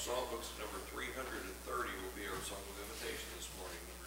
Songbooks number 330 will be our song of invitation this morning, number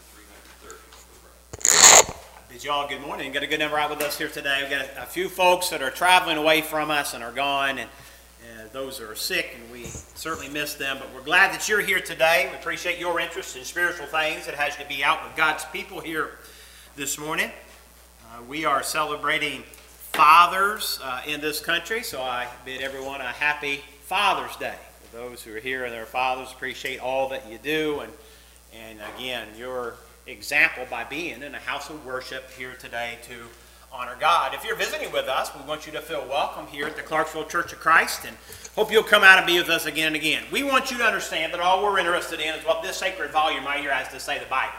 330. Bid you all good morning. Got a good number out with us here today. We've got a few folks that are traveling away from us and are gone, and those that are sick, and we certainly miss them. But we're glad that you're here today. We appreciate your interest in spiritual things. It has to be out with God's people here this morning. We are celebrating fathers in this country, so I bid everyone a happy Father's Day. For those who are here and their fathers, appreciate all that you do, and again, your example by being in a house of worship here today to honor God. If you're visiting with us, we want you to feel welcome here at the Clarksville Church of Christ, and hope you'll come out and be with us again and again. We want you to understand that all we're interested in is what this sacred volume right here has to say, the Bible.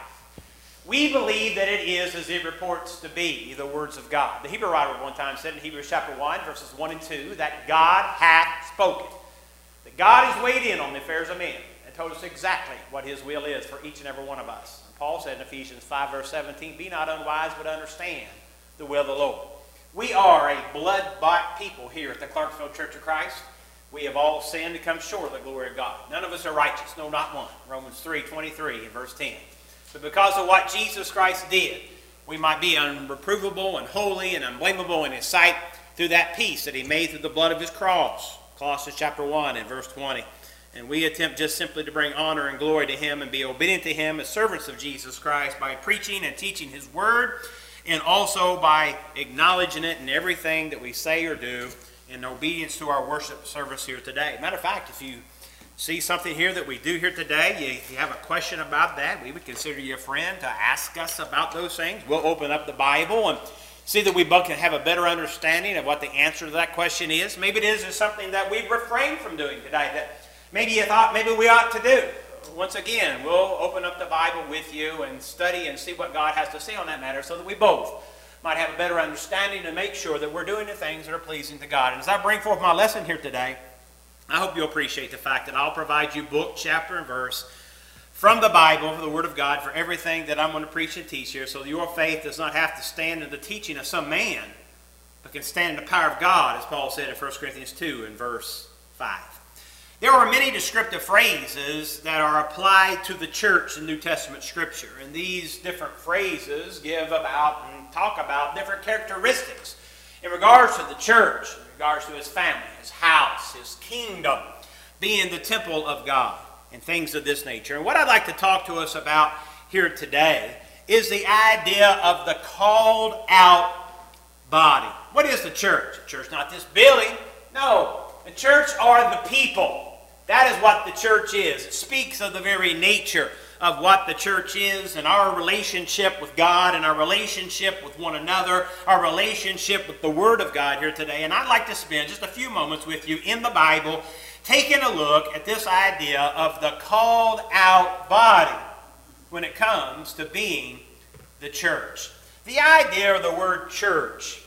We believe that it is as it reports to be, the words of God. The Hebrew writer one time said in Hebrews chapter 1, verses 1 and 2, that God hath spoken. That God has weighed in on the affairs of men and told us exactly what his will is for each and every one of us. And Paul said in Ephesians 5, verse 17, be not unwise, but understand the will of the Lord. We are a blood-bought people here at the Clarksville Church of Christ. We have all sinned and come short of the glory of God. None of us are righteous, no, not one. Romans 3:23 and verse 10. But because of what Jesus Christ did, we might be unreprovable and holy and unblameable in his sight through that peace that he made through the blood of his cross. Colossians chapter 1 and verse 20. And we attempt just simply to bring honor and glory to him and be obedient to him as servants of Jesus Christ by preaching and teaching his word, and also by acknowledging it in everything that we say or do in obedience to our worship service here today. Matter of fact, if you see something here that we do here today, you have a question about that, we would consider you a friend to ask us about those things. We'll open up the Bible and see that we both can have a better understanding of what the answer to that question is. Maybe it is something that we've refrained from doing today that maybe you thought maybe we ought to do. Once again, we'll open up the Bible with you and study and see what God has to say on that matter so that we both might have a better understanding and make sure that we're doing the things that are pleasing to God. And as I bring forth my lesson here today, I hope you'll appreciate the fact that I'll provide you book, chapter, and verse from the Bible, from the Word of God, for everything that I'm going to preach and teach here, so that your faith does not have to stand in the teaching of some man, but can stand in the power of God, as Paul said in 1 Corinthians 2 and verse 5. There are many descriptive phrases that are applied to the church in New Testament Scripture, and these different phrases give about and talk about different characteristics in regards to the church, in regards to his family, his house, his kingdom, being the temple of God, and things of this nature. And what I'd like to talk to us about here today is the idea of the called out body. What is the church? The church not this building. No, the church are the people. That is what the church is. It speaks of the very nature of what the church is and our relationship with God and our relationship with one another, our relationship with the Word of God here today. And I'd like to spend just a few moments with you in the Bible taking a look at this idea of the called out body when it comes to being the church. The idea of the word church,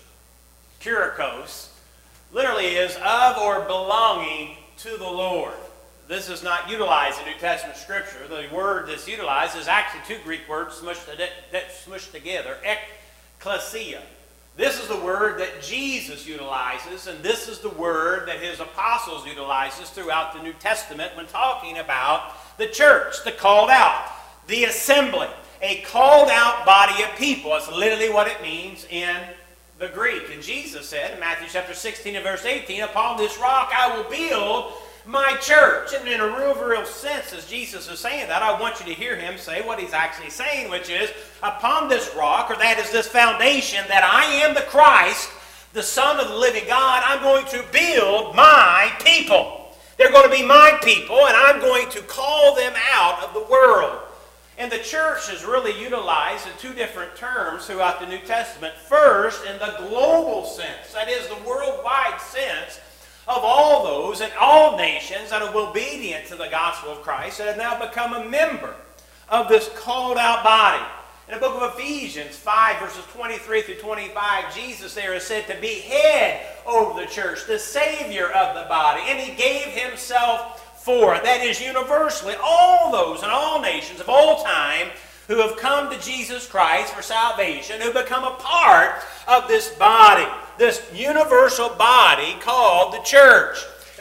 kurikos, literally is of or belonging to the Lord. This is not utilized in New Testament Scripture. The word that's utilized is actually two Greek words smushed together, ekklesia. This is the word that Jesus utilizes, and this is the word that his apostles utilizes throughout the New Testament when talking about the church, the called out, the assembly, a called out body of people. That's literally what it means in the Greek. And Jesus said in Matthew chapter 16 and verse 18, upon this rock I will build my church. And in a real sense, as Jesus is saying that, I want you to hear him say what he's actually saying, which is, upon this rock, or that is this foundation, that I am the Christ, the Son of the living God, I'm going to build my people. They're going to be my people, and I'm going to call them out of the world. And the church is really utilized in two different terms throughout the New Testament. First, in the global sense, that is the worldwide sense, of all those and all nations that are obedient to the gospel of Christ that have now become a member of this called out body. In the book of Ephesians 5 verses 23 through 25, Jesus there is said to be head over the church, the Savior of the body, and he gave himself for it. That is universally all those and all nations of all time who have come to Jesus Christ for salvation, who become a part of this body, this universal body called the church.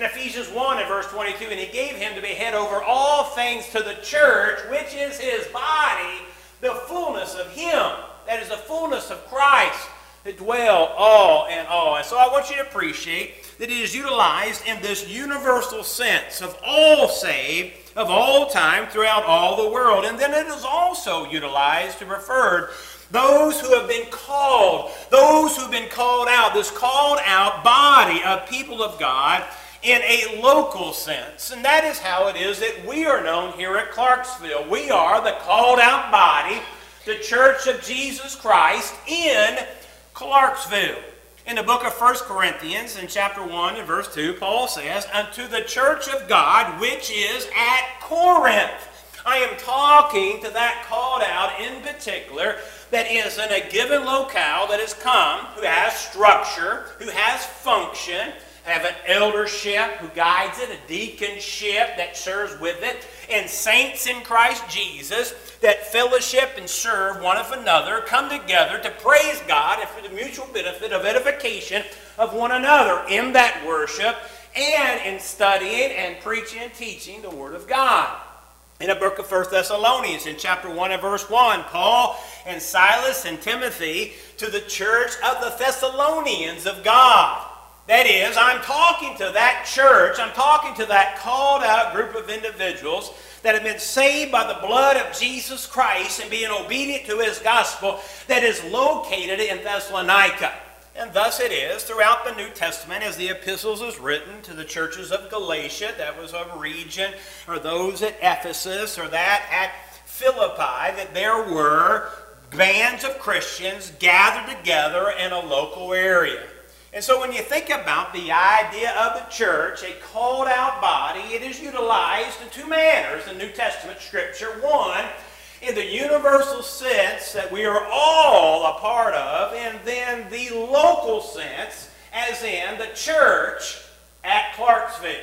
in Ephesians 1 and verse 22, and he gave him to be head over all things to the church, which is his body, the fullness of him. That is the fullness of Christ, that dwell all in all. And so I want you to appreciate that it is utilized in this universal sense of all saved, of all time, throughout all the world. And then it is also utilized to refer those who have been called, those who have been called out, this called out body of people of God in a local sense. And that is how it is that we are known here at Clarksville. We are the called out body, the Church of Jesus Christ in Clarksville. In the book of 1 Corinthians, in chapter 1 and verse 2, Paul says, unto the church of God which is at Corinth. I am talking to that called out in particular that is in a given locale that has come, who has structure, who has function, have an eldership who guides it, a deaconship that serves with it, and saints in Christ Jesus that fellowship and serve one of another, come together to praise God and for the mutual benefit of edification of one another in that worship and in studying and preaching and teaching the Word of God. In the book of 1 Thessalonians, in chapter 1 and verse 1, Paul and Silas and Timothy to the church of the Thessalonians of God. That is, I'm talking to that church, I'm talking to that called out group of individuals that have been saved by the blood of Jesus Christ and being obedient to his gospel that is located in Thessalonica. And thus it is throughout the New Testament as the epistles is written to the churches of Galatia, that was a region, or those at Ephesus, or that at Philippi, that there were bands of Christians gathered together in a local area. And so when you think about the idea of the church, a called out body, it is utilized in two manners in New Testament Scripture. One, in the universal sense that we are all a part of, and then the local sense, as in the church at Clarksville.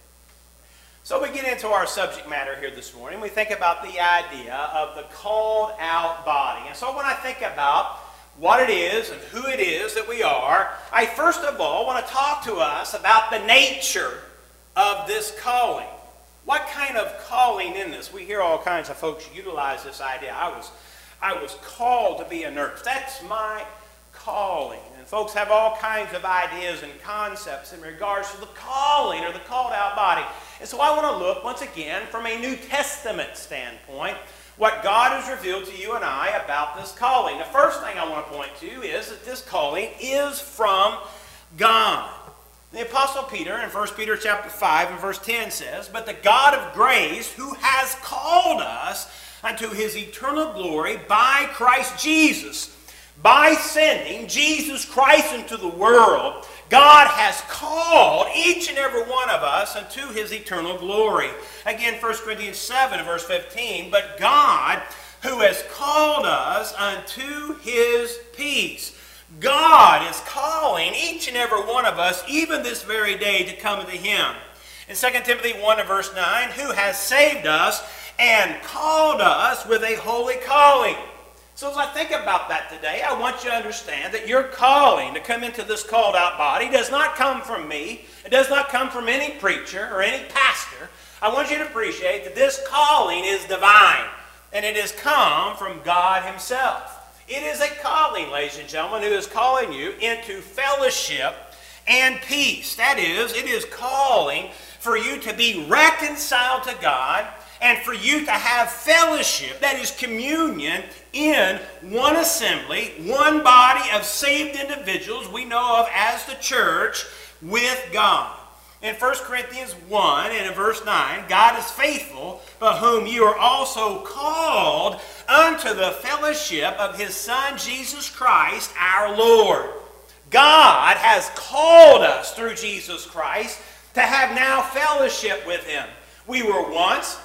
So we get into our subject matter here this morning. We think about the idea of the called out body. And so when I think about what it is and who it is that we are, I first of all want to talk to us about the nature of this calling. What kind of calling in this? We hear all kinds of folks utilize this idea. I was called to be a nurse. That's my calling. And folks have all kinds of ideas and concepts in regards to the calling or the called out body. And so I want to look once again from a New Testament standpoint what God has revealed to you and I about this calling. The first thing I want to point to is that this calling is from God. The Apostle Peter in 1 Peter chapter 5 and verse 10 says, but the God of grace who has called us unto his eternal glory by Christ Jesus. By sending Jesus Christ into the world, God has called each and every one of us unto his eternal glory. Again, 1 Corinthians 7 verse 15, but God who has called us unto his peace. God is calling each and every one of us, even this very day, to come to him. In 2 Timothy 1 and verse 9, who has saved us and called us with a holy calling. So as I think about that today, I want you to understand that your calling to come into this called out body does not come from me. It does not come from any preacher or any pastor. I want you to appreciate that this calling is divine, and it has come from God himself. It is a calling, ladies and gentlemen, who is calling you into fellowship and peace. That is, it is calling for you to be reconciled to God and for you to have fellowship, that is communion, in one assembly, one body of saved individuals we know of as the church with God. In 1 Corinthians 1 and in verse 9, God is faithful, by whom you are also called unto the fellowship of his Son, Jesus Christ, our Lord. God has called us through Jesus Christ to have now fellowship with him. We were once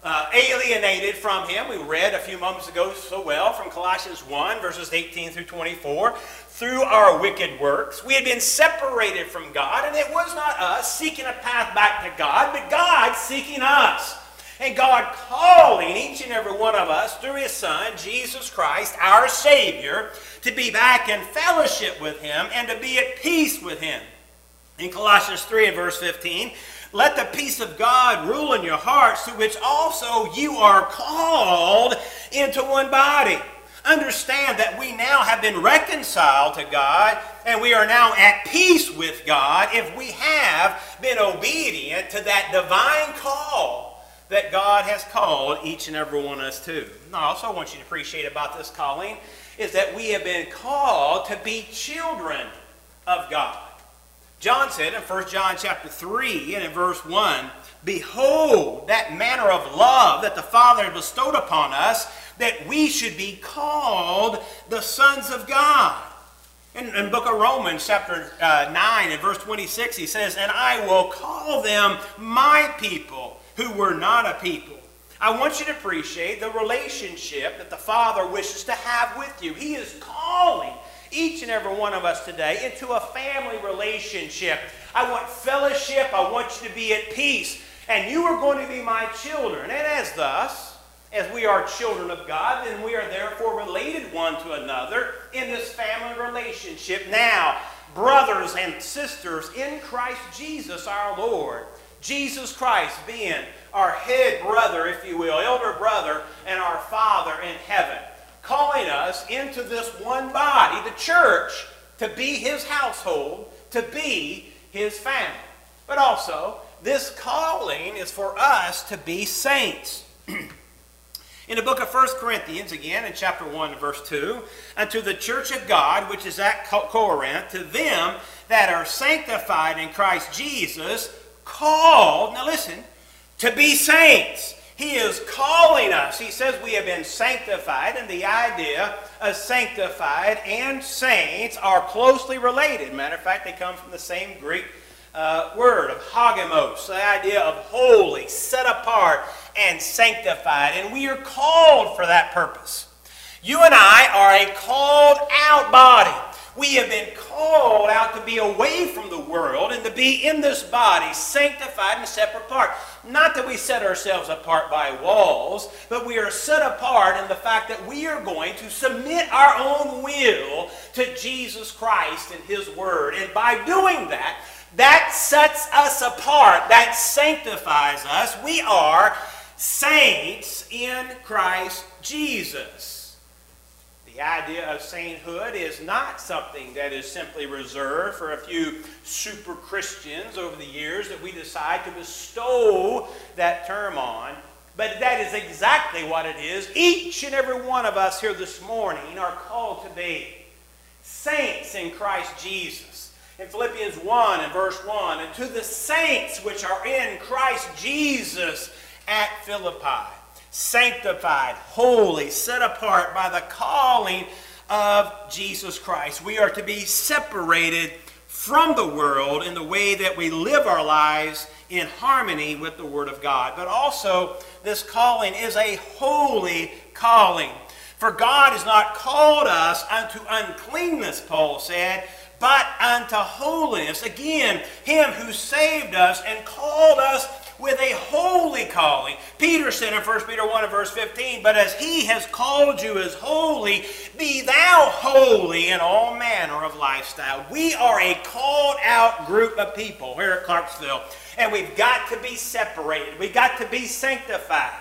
alienated from him. We read a few moments ago so well from Colossians 1, verses 18 through 24. Through our wicked works, we had been separated from God, and it was not us seeking a path back to God, but God seeking us. And God calling each and every one of us through his Son, Jesus Christ, our Savior, to be back in fellowship with him and to be at peace with him. In Colossians 3 and verse 15, let the peace of God rule in your hearts, to which also you are called into one body. Understand that we now have been reconciled to God, and we are now at peace with God if we have been obedient to that divine call that God has called each and every one of us to. And I also want you to appreciate about this calling is that we have been called to be children of God. John said in 1 John chapter 3 and in verse 1, behold, that manner of love that the Father bestowed upon us, that we should be called the sons of God. In the book of Romans chapter 9 and verse 26, he says, and I will call them my people who were not a people. I want you to appreciate the relationship that the Father wishes to have with you. He is calling each and every one of us today into a family relationship. I want fellowship. I want you to be at peace. And you are going to be my children. And as we are children of God, then we are therefore related one to another in this family relationship. Now, brothers and sisters in Christ Jesus our Lord, Jesus Christ being our head brother, if you will, elder brother, and our Father in heaven, calling us into this one body, the church, to be his household, to be his family. But also, this calling is for us to be saints. In the book of 1 Corinthians, again, in chapter 1, verse 2, unto the church of God, which is at Corinth, to them that are sanctified in Christ Jesus, called, now listen, to be saints. He is calling us. He says we have been sanctified, and the idea of sanctified and saints are closely related. Matter of fact, they come from the same Greek word of hagemos, the idea of holy, set apart, and sanctified. And we are called for that purpose. You and I are a called out body. We have been called out to be away from the world and to be in this body, sanctified and set apart. Not that we set ourselves apart by walls, but we are set apart in the fact that we are going to submit our own will to Jesus Christ and his word. And by doing that, that sets us apart. That sanctifies us. We are saints in Christ Jesus. The idea of sainthood is not something that is simply reserved for a few super Christians over the years that we decide to bestow that term on. But that is exactly what it is. Each and every one of us here this morning are called to be saints in Christ Jesus. In Philippians 1 and verse 1, and to the saints which are in Christ Jesus at Philippi, sanctified, holy, set apart by the calling of Jesus Christ. We are to be separated from the world in the way that we live our lives in harmony with the Word of God. But also, this calling is a holy calling. For God has not called us unto uncleanness, Paul said, but unto holiness. Again, him who saved us and called us with a holy calling. Peter said in 1 Peter 1 and verse 15, but as he has called you as holy, be thou holy in all manner of lifestyle. We are a called out group of people here at Clarksville, and we've got to be separated. We've got to be sanctified.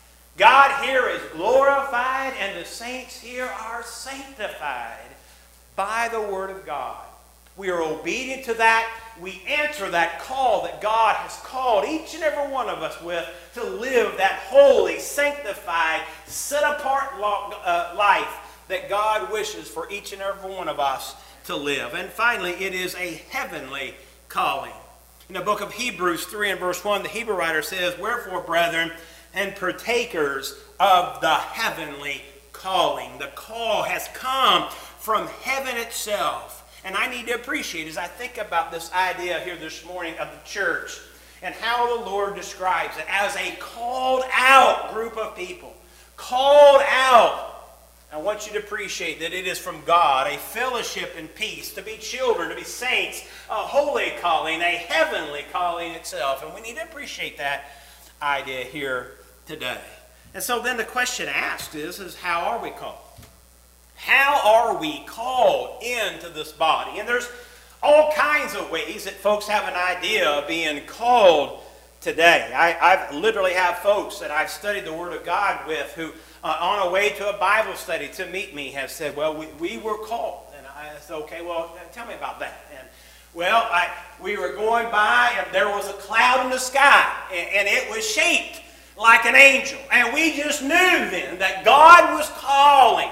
God here is glorified, and the saints here are sanctified by the Word of God. We are obedient to that. We answer that call that God has called each and every one of us with to live that holy, sanctified, set-apart life that God wishes for each and every one of us to live. And finally, it is a heavenly calling. In the book of Hebrews 3 and verse 1, the Hebrew writer says, wherefore, brethren, and partakers of the heavenly calling. The call has come from heaven itself. And I need to appreciate, as I think about this idea here this morning of the church and how the Lord describes it as a called out group of people. Called out. I want you to appreciate that it is from God, a fellowship and peace, to be children, to be saints, a holy calling, a heavenly calling itself. And we need to appreciate that idea here today. And so then the question asked is how are we called? How are we called into this body? And there's all kinds of ways that folks have an idea of being called today. I've literally have folks that I've studied the Word of God with who, on a way to a Bible study to meet me, have said, well, we were called. And I said, okay, well, tell me about that. And well, we were going by and there was a cloud in the sky and it was shaped like an angel. And we just knew then that God was calling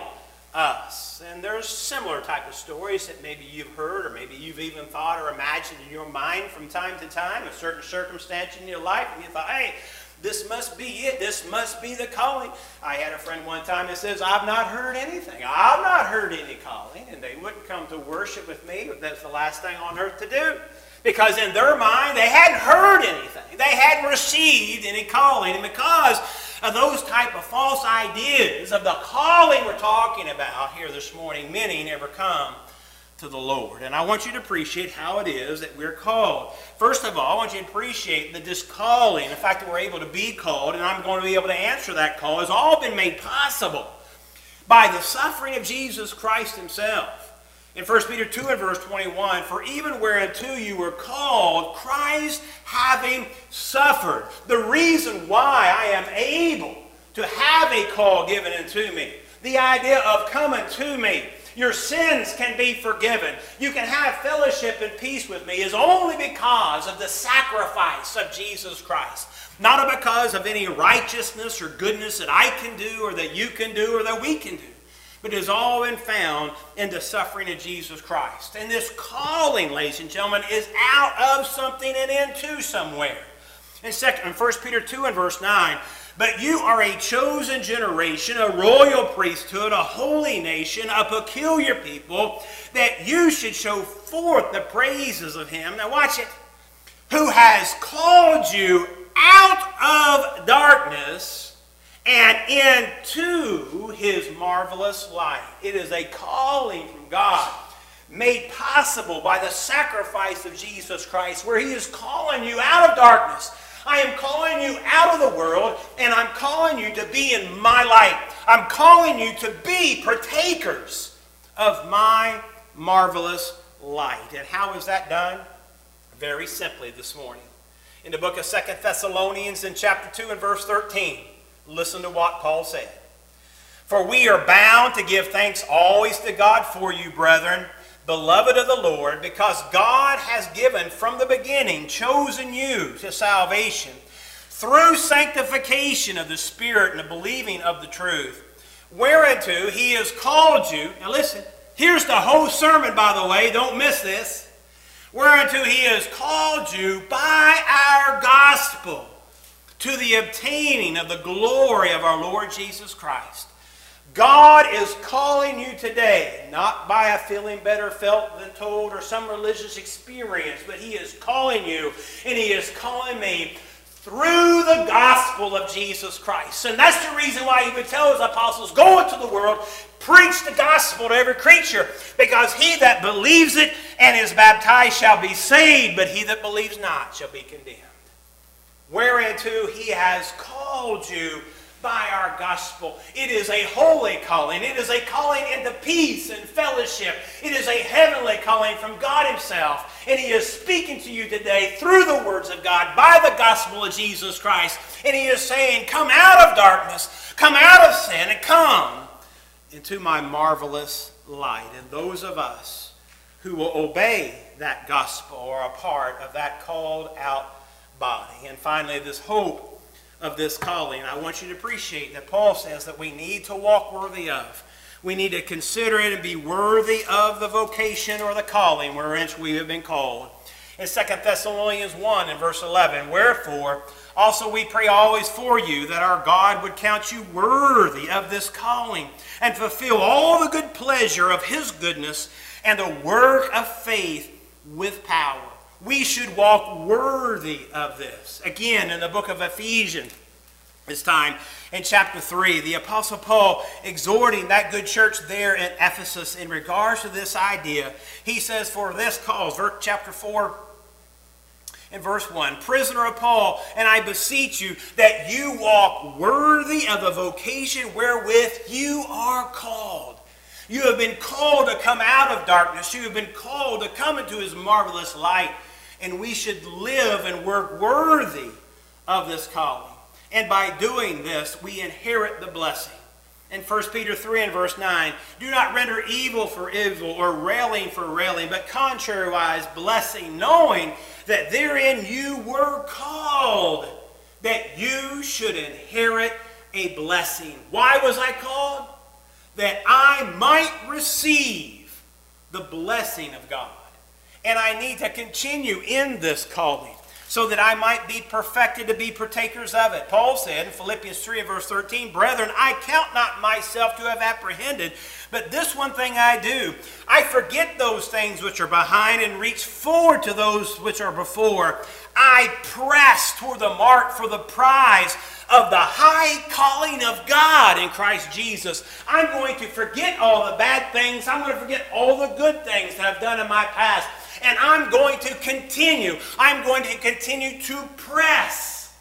us. And there's similar type of stories that maybe you've heard or maybe you've even thought or imagined in your mind from time to time, a certain circumstance in your life, and you thought, hey, this must be it. This must be the calling. I had a friend one time that says, I've not heard anything. I've not heard any calling. And they wouldn't come to worship with me. That's the last thing on earth to do. Because in their mind, they hadn't heard anything. They hadn't received any calling. And because of those type of false ideas of the calling we're talking about here this morning, many never come to the Lord. And I want you to appreciate how it is that we're called. First of all, I want you to appreciate that this calling, the fact that we're able to be called, and I'm going to be able to answer that call, has all been made possible by the suffering of Jesus Christ himself. In 1 Peter 2 and verse 21, for even whereunto you were called, Christ having suffered. The reason why I am able to have a call given unto me, the idea of coming to me, your sins can be forgiven, you can have fellowship and peace with me, is only because of the sacrifice of Jesus Christ. Not because of any righteousness or goodness that I can do or that you can do or that we can do. But it has all been found in the suffering of Jesus Christ. And this calling, ladies and gentlemen, is out of something and into somewhere. In 1 Peter 2 and verse 9, but you are a chosen generation, a royal priesthood, a holy nation, a peculiar people, that you should show forth the praises of him. Now watch it. Who has called you out of darkness and into his marvelous light. It is a calling from God made possible by the sacrifice of Jesus Christ, where he is calling you out of darkness. I am calling you out of the world, and I'm calling you to be in my light. I'm calling you to be partakers of my marvelous light. And how is that done? Very simply this morning. In the book of 2 Thessalonians in chapter 2 and verse 13, listen to what Paul said. For we are bound to give thanks always to God for you, brethren, beloved of the Lord, because God has given from the beginning, chosen you to salvation through sanctification of the Spirit and the believing of the truth, whereunto he has called you. Now listen, here's the whole sermon, by the way, don't miss this. Whereunto he has called you by our gospel, to the obtaining of the glory of our Lord Jesus Christ. God is calling you today, not by a feeling better felt than told or some religious experience, but he is calling you, and he is calling me through the gospel of Jesus Christ. And that's the reason why he would tell his apostles, go into the world, preach the gospel to every creature, because he that believes it and is baptized shall be saved, but he that believes not shall be condemned. Whereunto he has called you by our gospel. It is a holy calling. It is a calling into peace and fellowship. It is a heavenly calling from God himself. And he is speaking to you today through the words of God by the gospel of Jesus Christ. And he is saying, come out of darkness, come out of sin, and come into my marvelous light. And those of us who will obey that gospel are a part of that called out body. And finally, this hope of this calling, I want you to appreciate that Paul says that we need to walk worthy of. We need to consider it and be worthy of the vocation or the calling wherein we have been called. In 2 Thessalonians 1 and verse 11, wherefore also we pray always for you, that our God would count you worthy of this calling, and fulfill all the good pleasure of his goodness, and the work of faith with power. We should walk worthy of this. Again, in the book of Ephesians, this time in chapter 3, the Apostle Paul exhorting that good church there in Ephesus in regards to this idea. He says, for this cause, chapter 4 and verse 1, prisoner of Paul, and I beseech you that you walk worthy of the vocation wherewith you are called. You have been called to come out of darkness. You have been called to come into his marvelous light. And we should live and work worthy of this calling. And by doing this, we inherit the blessing. In 1 Peter 3 and verse 9, do not render evil for evil or railing for railing, but contrariwise blessing, knowing that therein you were called, that you should inherit a blessing. Why was I called? That I might receive the blessing of God. And I need to continue in this calling so that I might be perfected to be partakers of it. Paul said in Philippians 3 and verse 13, brethren, I count not myself to have apprehended, but this one thing I do, I forget those things which are behind and reach forward to those which are before. I press toward the mark for the prize of the high calling of God in Christ Jesus. I'm going to forget all the bad things. I'm going to forget all the good things that I've done in my past. And I'm going to continue. I'm going to continue to press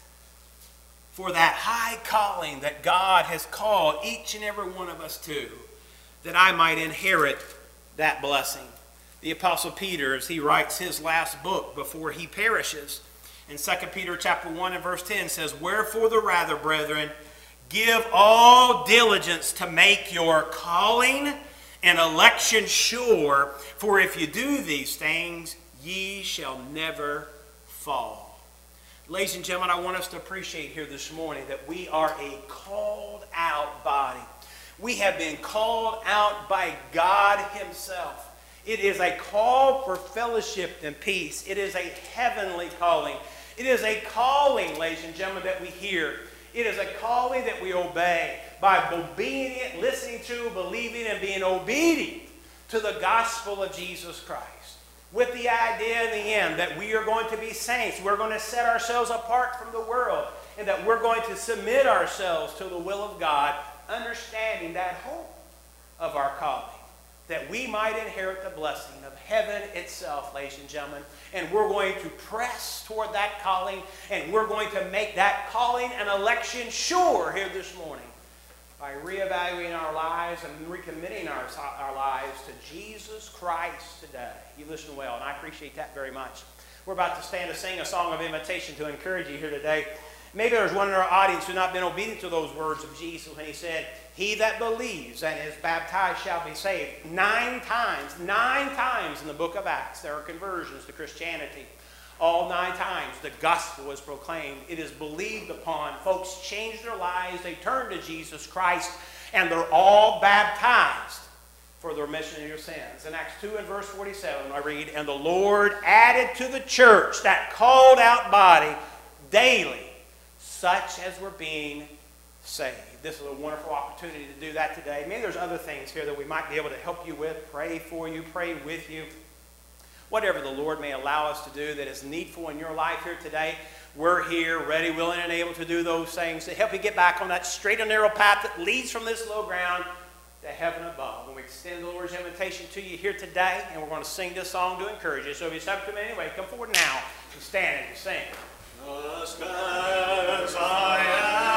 for that high calling that God has called each and every one of us to, that I might inherit that blessing. The Apostle Peter, as he writes his last book before he perishes, in 2 Peter chapter 1 and verse 10 says, wherefore the rather, brethren, give all diligence to make your calling and election sure, for if you do these things, ye shall never fall. Ladies and gentlemen, I want us to appreciate here this morning that we are a called out body. We have been called out by God himself. It is a call for fellowship and peace. It is a heavenly calling. It is a calling, ladies and gentlemen, that we hear. It is a calling that we obey by obedient, listening to, believing, and being obedient to the gospel of Jesus Christ. With the idea in the end that we are going to be saints. We're going to set ourselves apart from the world. And that we're going to submit ourselves to the will of God, understanding that hope of our calling. That we might inherit the blessing of heaven itself, ladies and gentlemen. And we're going to press toward that calling. And we're going to make that calling and election sure here this morning, by reevaluating our lives and recommitting our lives to Jesus Christ today. You listen well, and I appreciate that very much. We're about to stand to sing a song of invitation to encourage you here today. Maybe there's one in our audience who has not been obedient to those words of Jesus when he said, he that believes and is baptized shall be saved. 9 times in the book of Acts, there are conversions to Christianity. All 9 times the gospel is proclaimed. It is believed upon. Folks change their lives. They turn to Jesus Christ. And they're all baptized for the remission of your sins. In Acts 2 and verse 47, I read, and the Lord added to the church, that called out body, daily, such as were being saved. This is a wonderful opportunity to do that today. Maybe there's other things here that we might be able to help you with, pray for you, pray with you. Whatever the Lord may allow us to do that is needful in your life here today, we're here, ready, willing, and able to do those things to help you get back on that straight and narrow path that leads from this low ground to heaven above. And we extend the Lord's invitation to you here today, and we're going to sing this song to encourage you. So if you're subject to me anyway, come forward now and stand and sing. Just as I am.